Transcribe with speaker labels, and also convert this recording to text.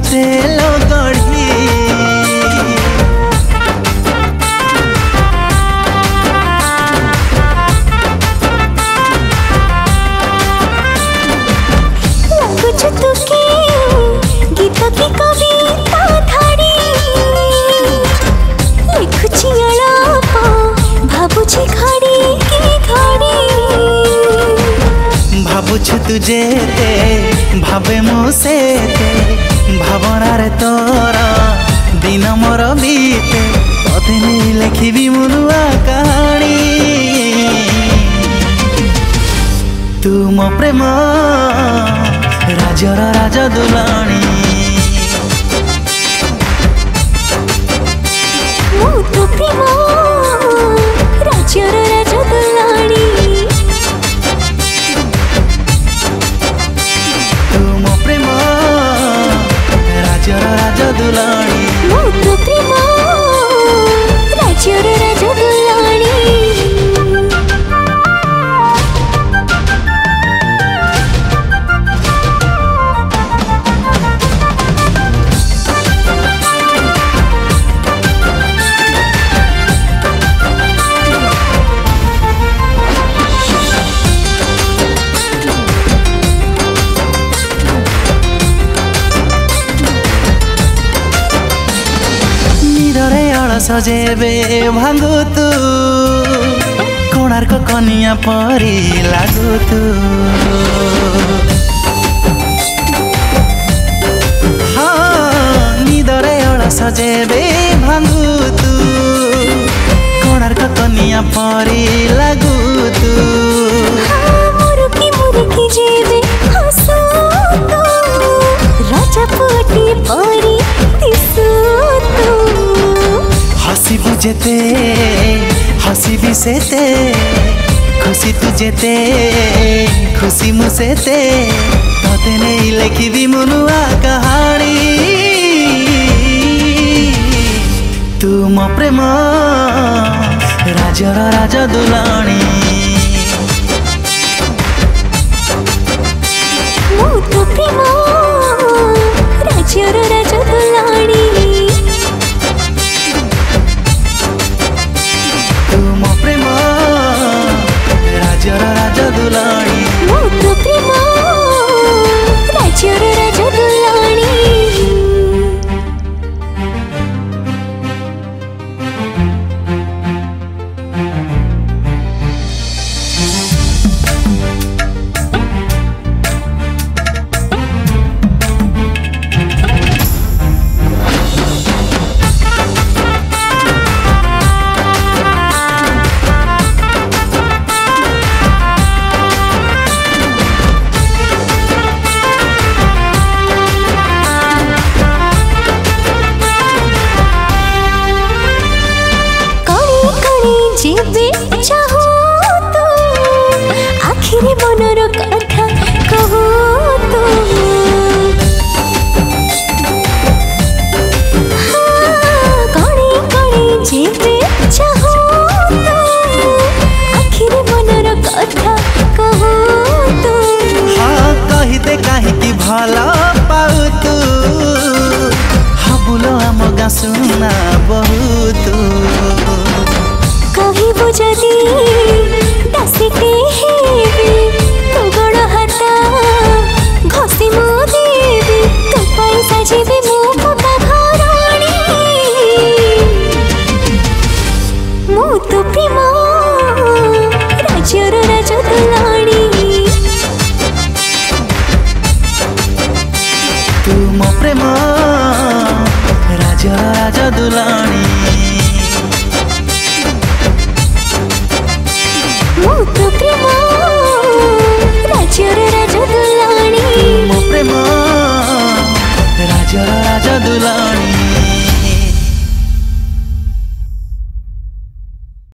Speaker 1: तेल गढ़ी
Speaker 2: लगुच तू के गीत की कविता धाड़ी लिखुची अलाप भाबुची घड़ी की घड़ी
Speaker 1: भाबुछु तुझे भावे मु से भावनार तोर दिन मोर बीते तते नहीं लिखी मुनुआ कहानी तू मो प्रेम राजर राज दुलाणी
Speaker 2: मु तो प्रेम राजर राज दुलाणी
Speaker 1: तू मो प्रेम राजर राज दुलाणी
Speaker 2: मु तो प्रेम राजर राज दुलाणी
Speaker 1: सजेबे भांगु तू कोणार्क कनिया परी लागु तू हाँ निदरे अड़ सजेबे भांगु तू कोणार्क कनिया परी लागु तू
Speaker 2: मुरुकी जेबे हसो तू राजा पोटी परी दिसो तू
Speaker 1: हसीबु जेते हसीबी सेते खुशी तू जेते खुशी मु सेते तते नहीं लिखी मुनुआ कहानी तू मो प्रेम राजर राज दुलाणी
Speaker 2: मु तो प्रेम राजर राज दुलाणी
Speaker 1: राज दुलाणी
Speaker 2: मु तो प्रेम राजर राज दुलाणी जेबे चाहो तो आखिरी मनर कथा कहो तो कणे कणे जेबे चाहो तो आखिरी मनर कथा कहो तो
Speaker 1: हाँ कहिदे कहीं भला पाऊ तू हाबुलो आम गाँ सुना बहुत
Speaker 2: कहिबु जदि दासीटे हेबी तो गड़ हाता घसी मो देबी तो पैसा जीबी मो पका घराणी मु तो प्रेम राजर राज दुलाणी
Speaker 1: तू मो प्रेम राजर राज दुलाणी
Speaker 2: मु तो प्रेम राजर राज दुलाणी
Speaker 1: मो प्रेम राजर राज दुलाणी।